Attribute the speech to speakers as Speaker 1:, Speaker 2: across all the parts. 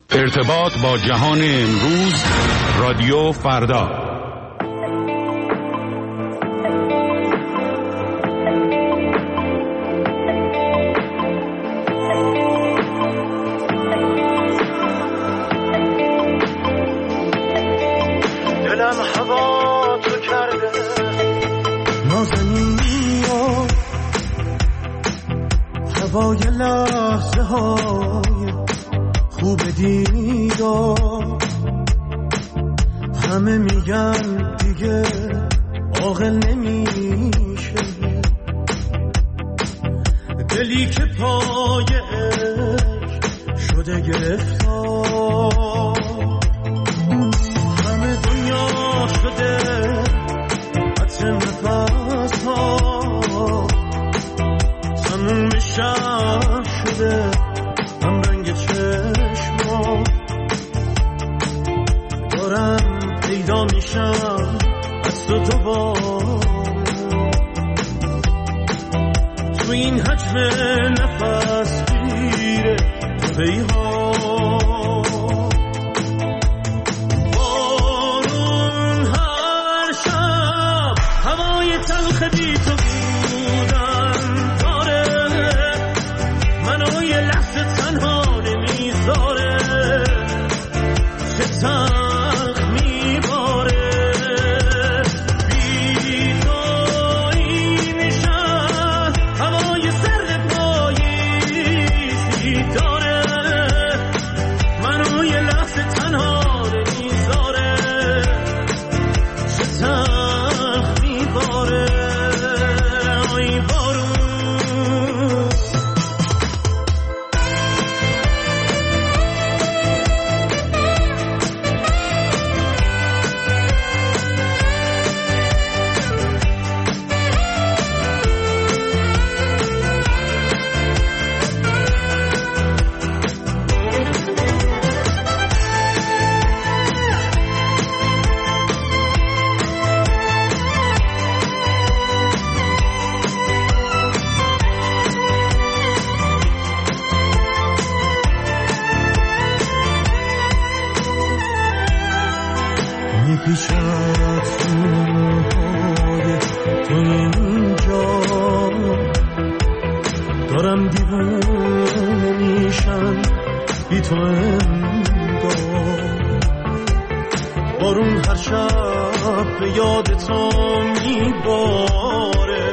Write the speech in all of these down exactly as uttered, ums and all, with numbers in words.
Speaker 1: ارتباط با جهان امروز، رادیو فردا.
Speaker 2: دلم هوا تو کرده نازنین و هوای لحظه های خوب دیدار. همه میگن دیگه عاقل نمیشه، دلی که پای عشق شده گرفتار. همه دنیا شده عطر نفس ها، تموم میشم شده هم رنگ چشما. دارم پیدا میشم از تو دوباره تو این حجم نفس گیره تو بیها. بارون هر شب هوای تلخ بی تو بودن داره، منو یه لحظه تنها نمیذاره. چه تلخ میباره بی تو این شهر، هوای سرد پاییزی داره، منو یه لحظه تنها نمیذاره. چه تلخ میباره ای بارون. میپیچد سوهای تو اینجا، دارم دیوانه میشم بی تو انگار. بارون هر شب به یاد تو میباره،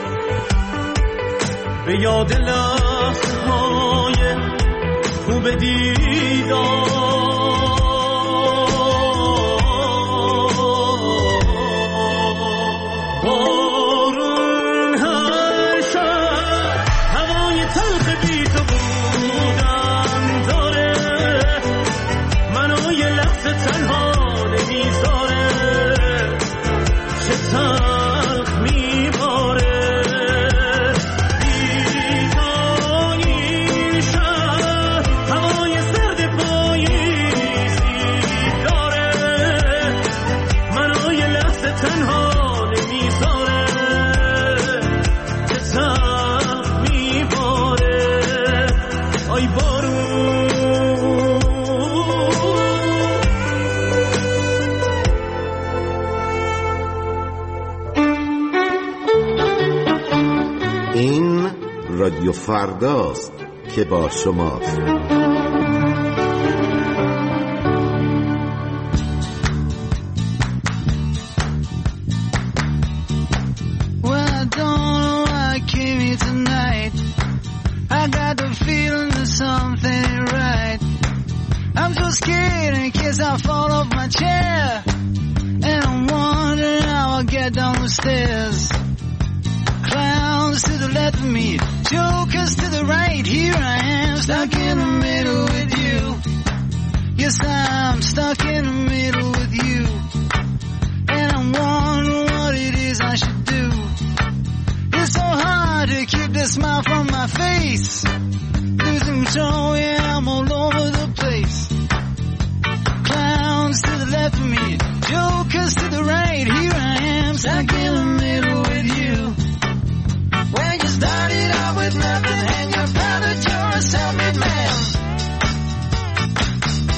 Speaker 2: به یاد لحظه های خوب دیدار.
Speaker 3: رادیو فرداست که با شماست.
Speaker 2: Clowns to the left of me, jokers to the right. Here I am, stuck in the middle with you. Yes, I'm stuck in the middle with you, and I'm wondering what it is I should do. It's so hard to keep the smile from my face. Losing control, yeah, I'm all over the place. Clowns to the left of me, jokers to the right. Here I am, stuck in the middle with you. When you started out with nothing and you're proud that you're a self-made man.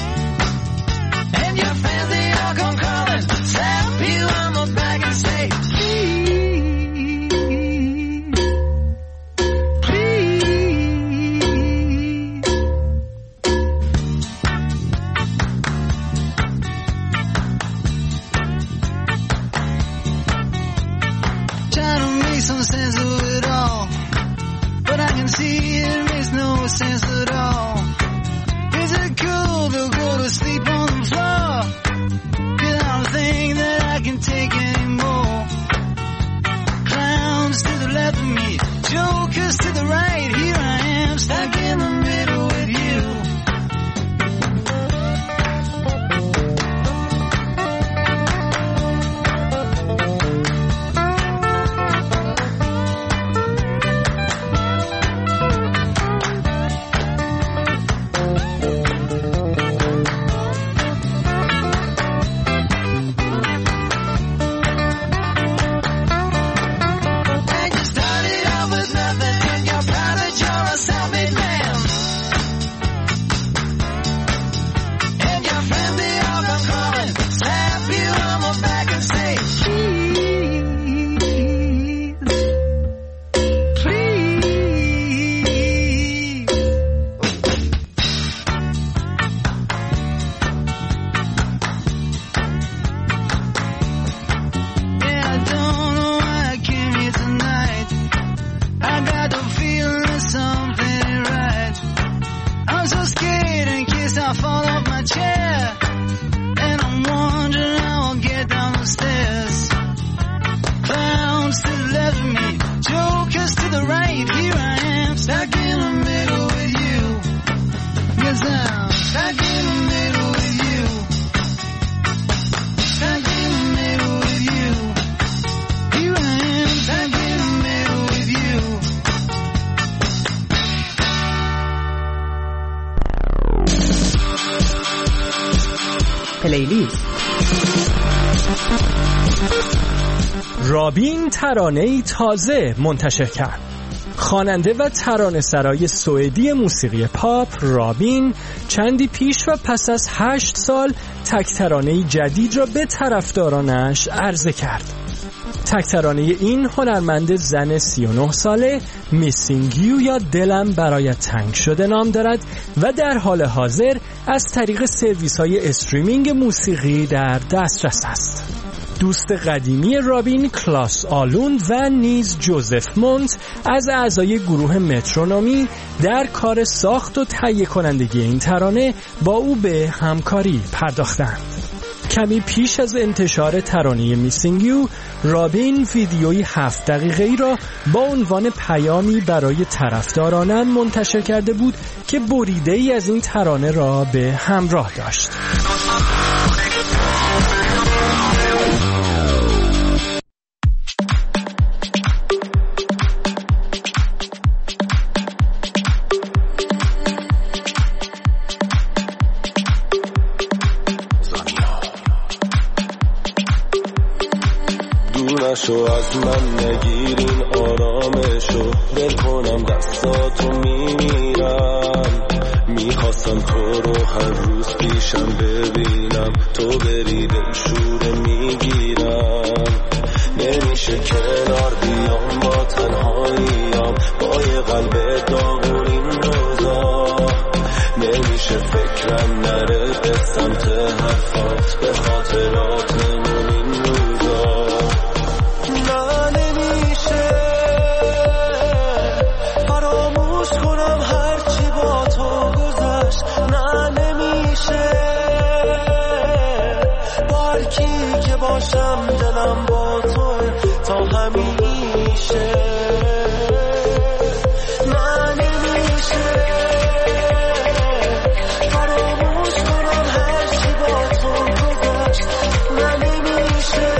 Speaker 2: Stuck in the middle with you. Stuck in the middle with you. Here I am, stuck in the middle with you.
Speaker 4: پلیلیست. رابین ترانه‌ای تازه منتشر کرد. خواننده و ترانه‌سرای سوئدی موسیقی پاپ رابین چندی پیش و پس از هشت سال تک ترانه‌ای جدید را به طرفدارانش عرضه کرد. تک ترانه این هنرمند زن سی و نه ساله Missing You یا دلم برایت تنگ شده نام دارد و در حال حاضر از طریق سرویس‌های استریمینگ موسیقی در دسترس است. دوست قدیمی رابین کلاس آلوند و نیز جوزف مونت از اعضای گروه مترونومی در کار ساخت و تهیه کنندگی این ترانه با او به همکاری پرداختند. کمی پیش از انتشار ترانه Missing You، رابین ویدیویی هفت دقیقه‌ای را با عنوان پیامی برای طرفدارانم منتشر کرده بود که بریده‌ای از این ترانه را به همراه داشت.
Speaker 5: شو از من نگیرین آرامشو دل کنم دستاتو میمیرم میخواستم تو رو هر روز پیشم ببینم تو بری دل شوره میگیرم نمیشه کنار بیام با تنهاییم با یه قلب داغون این روزا نمیشه فکرم نره به سمت حرفات به خاطراتمون این روزا باشم دلم با تو تا همیشه نه نمیشه فراموش کنم هر چی با تو گذشت نه نمیشه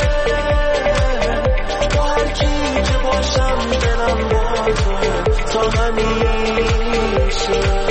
Speaker 5: با هر کی که باشم دلم با تو تا همیشه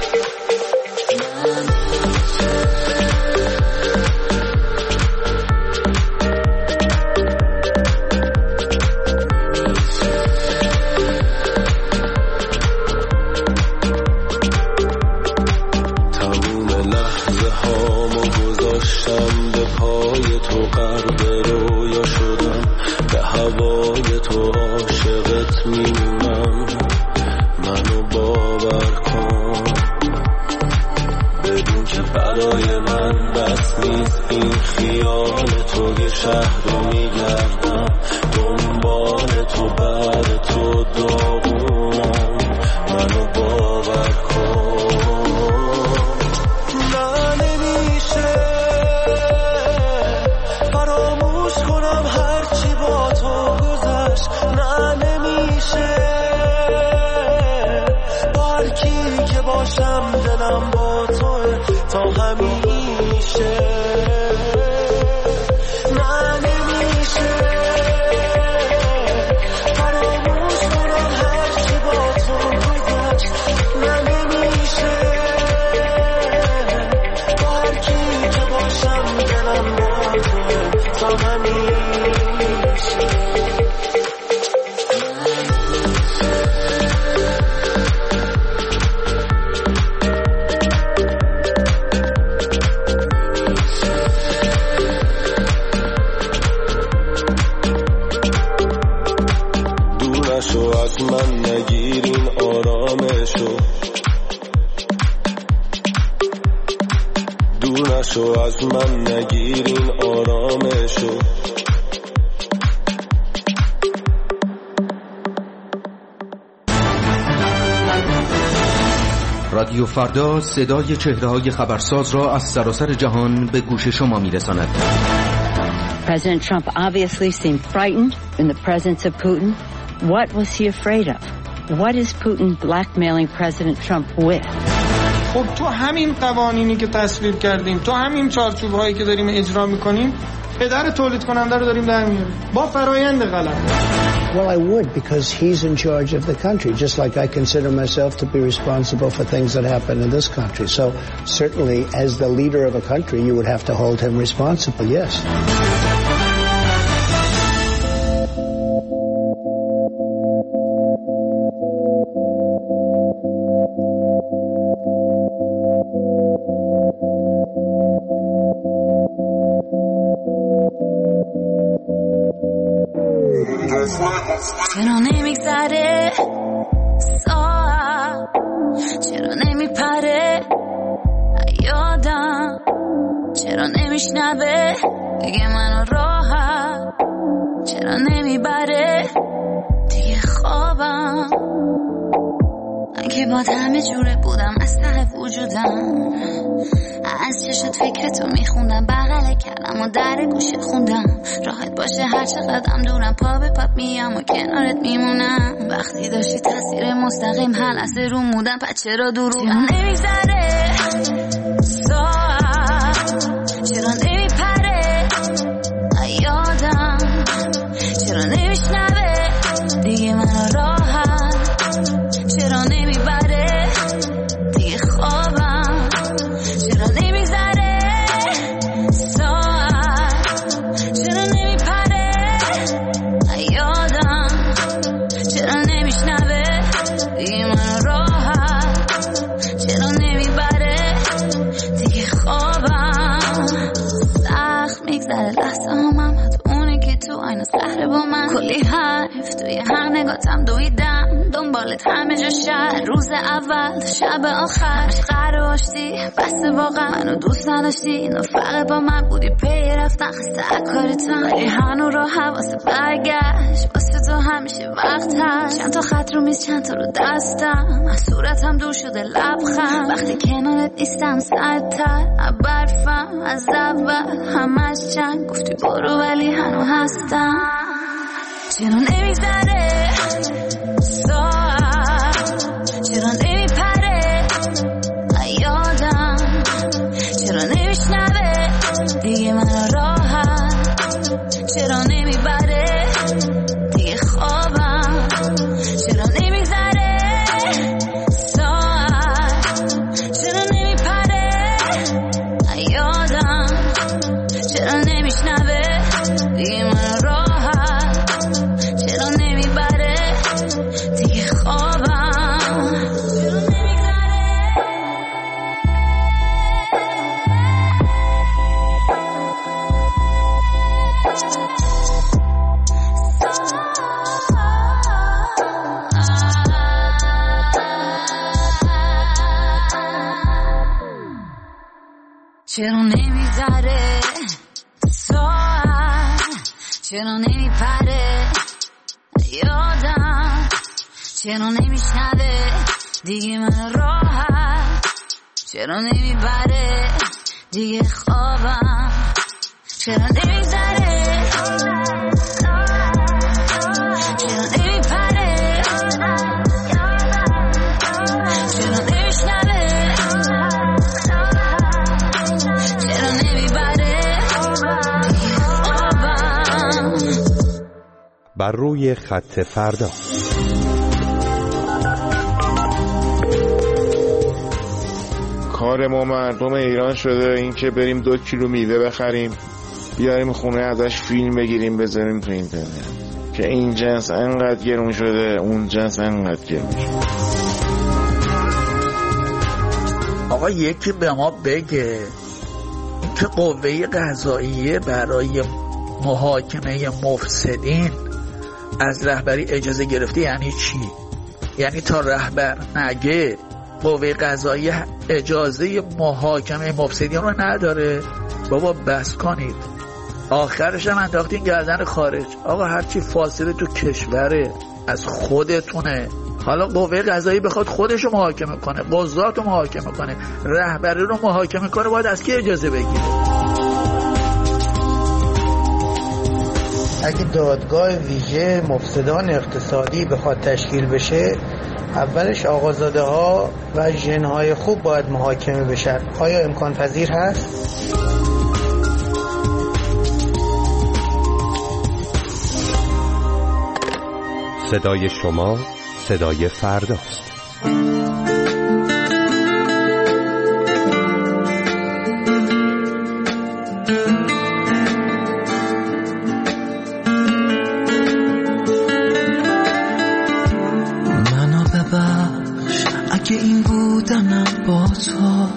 Speaker 6: رادیو فردا صدای چهره‌های خبرساز را از سراسر جهان به گوش شما می‌رساند.
Speaker 7: President Trump obviously seemed frightened in the presence of Putin. What was he afraid of? What is Putin blackmailing President Trump with?
Speaker 8: خب تو همین قوانینی که تصویب کردیم، تو همین چارچوب‌هایی که داریم اجرا می‌کنیم، پدر تولید کننده رو داریم در میاریم با فرایند غلط.
Speaker 9: Well, I would, because he's in charge of the country, just like I consider myself to be responsible for things that happen in this country. So certainly, as the leader of a country, you would have to hold him responsible, yes.
Speaker 10: چرا نمیگذره ساعت، چرا نمیپره یادم، چرا نمیشنوه دیگه منو راحت، چرا نمیبره دیگه خوابم. من که با همه جوره بودم از ته وجودم، از چشت فکرتو میخوندم، بغل کردم و در گوشت خوندم، راحت باشه هر چقدرم دورم، پا به پا میام و کنارت میمونم. وقتی داشتی تاثیر مستقیم هر لحظه رو مودم، پس چرا دروغم نمیگذره ساعت، چرا نمیپره یادم، چرا نمیشنوه دیگه منو راحت، چرا نمیبره دیگه خوابم، چرا نمیگذره ساعت، چرا نمیپره یادم، چرا نمیشنوه دیگه منو راحت، چرا نمیبره دیگه خوابم. سخت میگذره لحظه همم، اونه که تو آینه سهره با من، کلی حرف توی هر نگاتم دویدم، دنبالت همه جا شهر، روز اول شب آخر قرار آشتی، بسته واقعا منو دوست نداشتی، نفقه با من بودی پی رفتن، خسته کارتم، ولی هنو را حواسه برگشت، واسه تو همیشه وقت هست، چند تا خط رو میز چند تا رو دستم، از صورتم دور شده لبخند، وقتی کنارت نیستم سردتر برفم، از اول همش چند گفتی برو ولی هنو هستم. چرا نمیگذره ساعت، چرا نمیپره یادم، چرا نمیشنوه دیگه منو راحت، چرا نمیبره دیگه خوابم، چرا نمیگذره ساعت، چرا نمیپره یادم، چرا نمیشنوه دیگه منو راحت، چرا نمیبره دیگه خوابم، چرا نمیگذره. چرا نمیگذره ساعت، چرا نمیپره یادم، چرا نمیشنوه دیگه من راحت، چرا نمیبره دیگه خوابم، چرا نمیگذره، چرا نمیپره، چرا نمیشنوه، چرا نمیبره دیگه خوابم.
Speaker 1: بر روی خط فردا.
Speaker 11: کار ما مردم ایران شده این که بریم دو کیلو میوه بخریم بیاریم خونه ازش فیلم بگیریم بذاریم تو اینترنت که این جنس انقدر گرون شده اون جنس انقدر گرون شده.
Speaker 12: آقا یکی به ما بگه که قوه قضاییه برای محاکمه مفسدین از رهبری اجازه گرفته یعنی چی؟ یعنی تا رهبر نگه قوه قضاییه اجازه محاکمه مفسدین رو نداره؟ بابا بس کنید. آخرش هم انداختین گردن خارج. آقا هرچی فاصله تو کشوره از خودتونه. حالا قوه قضایی بخواد خودش رو محاکمه کنه، قضات رو محاکمه کنه، رهبری رو محاکمه کنه، باید از کی اجازه بگیره؟
Speaker 9: اگه دادگاه ویژه مفسدان اقتصادی بخواد تشکیل بشه اولش آقازاده ها و ژن های خوب باید محاکمه بشن. آیا امکان پذیر هست؟
Speaker 13: صدای شما صدای فرداست.
Speaker 2: منو ببخش اگه این بودنم با تو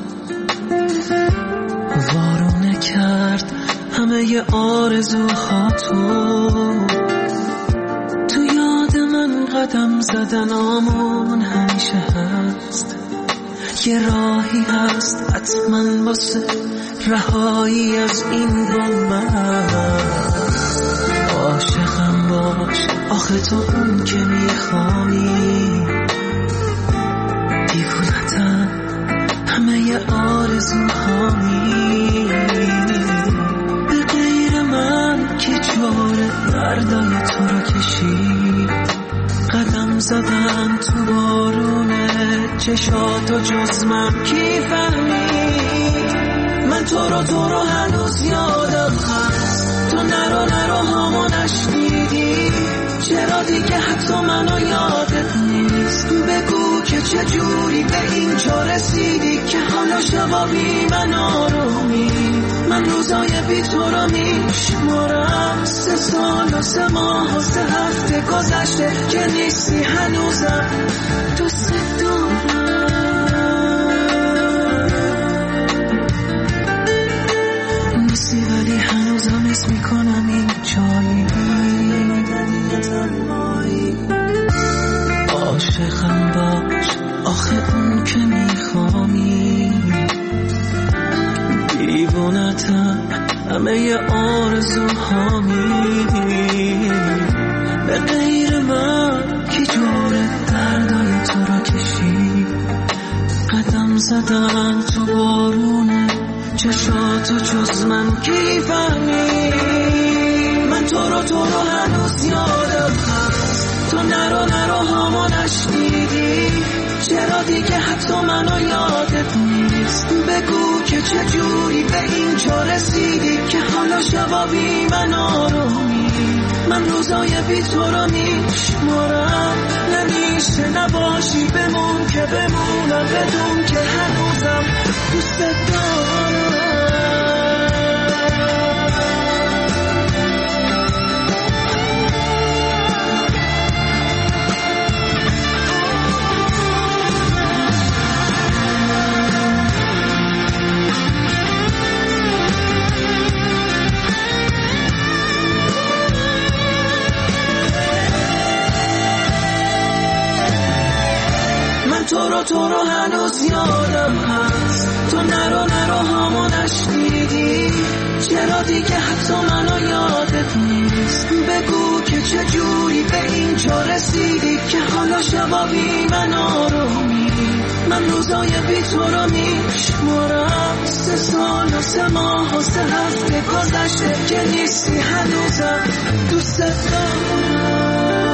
Speaker 2: وارونه کرد همه ی آرزوهاتو. قدم زدنامون همیشه هست، یه راهی هست حتما واسه رهایی از این بنبست. عاشقم باش آخه تو اون که میخوایی، دیوونتم همه ی آرزوهامی. به غیر من که جوره دردای تو رو کشید، قدم زدن تو بارونه چشاتو جز من کی فهمید. من تو رو تو رو هنوز یادم هست، تو نرو نرو هامو نشنیدی. چرا دیگه حتی منو یادت نیست؟ بگو که چجوری به این جا رسیدی که حالا شبا بی من آرومی. من روزای بی تو رو میشمارم، سه سال و سه ماه و سه هفته گذشته که نیستی هنوزم دوست دارم. نیستی ولی هنوزم حس میکنم این جایی. عاشقم باش آخه اون که میخوانی، دیوونتم همه ی آرزوهامی. به غیر من کی جوره دردای تو رو کشید، قدم زدن تو بارونه چشاتو جز من کی فهمید. من تو رو تو رو هنوز یادم هست، تو نرو نرو هامو نشنیدی. چرا دیگه حتی منو یادت نیست؟ بگو که چجوری به این جا رسیدی که حالا شبا بی من آرومی. من روزای بی تو رو میشمارم، نمیشه نباشی بمون که بمونم، بدون که هنوزم دوست دارم. تو رو تو رو هنوز یادم هست، تو نرو نرو هامو نشنیدی. چرا دیگه حتی منو یادت نیست؟ بگو که چجوری به این جا رسیدی که حالا شبا بی من آرومی. من روزای بی تو رو میشمارم، سه سال و سه ماه و سه هفته گذشته که نیستی هنوزم دوست دارم.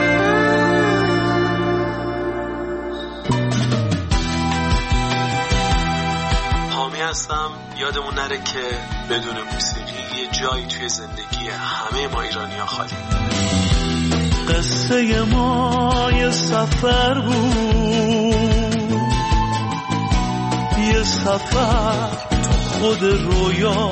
Speaker 14: هستم. یادمون نره که بدون موسیقی یه جایی توی زندگی همه ما ایرانی‌ها خالی.
Speaker 5: قصه ما یه سفر بود، یه سفر تو خود رویا.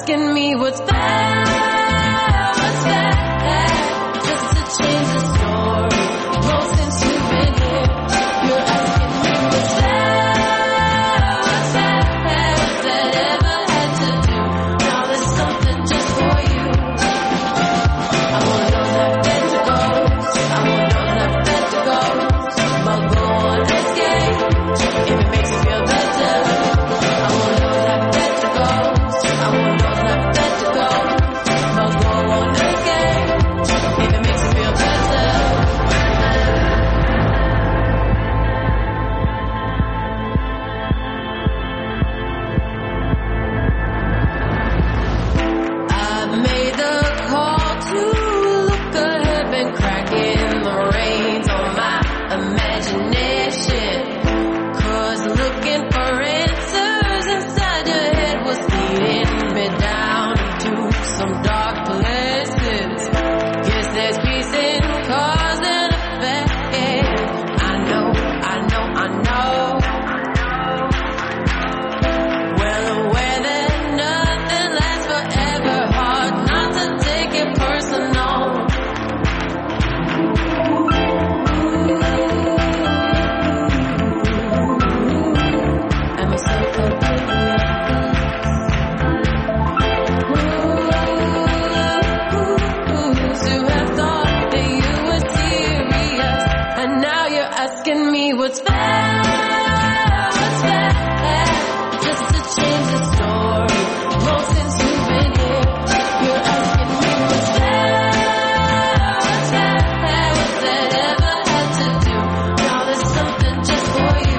Speaker 15: asking me what's bad, what's bad, just to change the story. Well, since you've been here, you're asking me what's bad, what's bad, what's that ever had to do? Now there's something just for you. I won't know that bed to go, I won't know that bed to go, but go on and skate if it makes you feel better. I won't know that bed to go, I won't know that bed to go, but go on and skate if it makes you feel better. I've made the call to look ahead, been cracking the reins on my imagination. Cause looking for answers inside your head was leading me down into some dark places. Guess there's peace in cause and effect. I know, I know, I know. Well aware that nothing lasts forever. Hard not to take it personal. And myself oblivious. To have thought that you were serious, and now you're asking me what's bad, what's bad, just to change the story. Well, since you've been here, you're asking me what's bad, what's bad, what's that ever had to do? Now there's something just for you.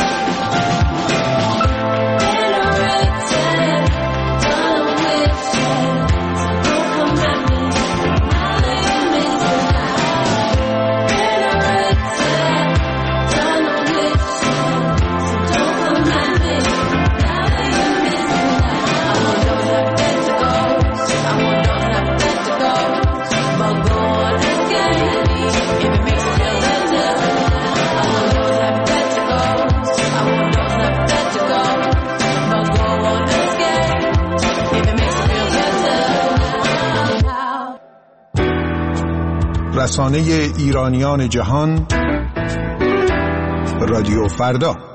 Speaker 15: Been already dead, done with shit, so don't come at me. Now that you miss it out. Been already dead, done with shit, so don't come at me. Now that you miss it out. I won't know that bed to go, I won't know that bed to go, but go on and skate if it makes you feel better. I won't know that bed to go, I won't know that bed to go, but go on and skate if it makes you feel better.
Speaker 16: رسانه ایرانیان جهان رادیو فردا.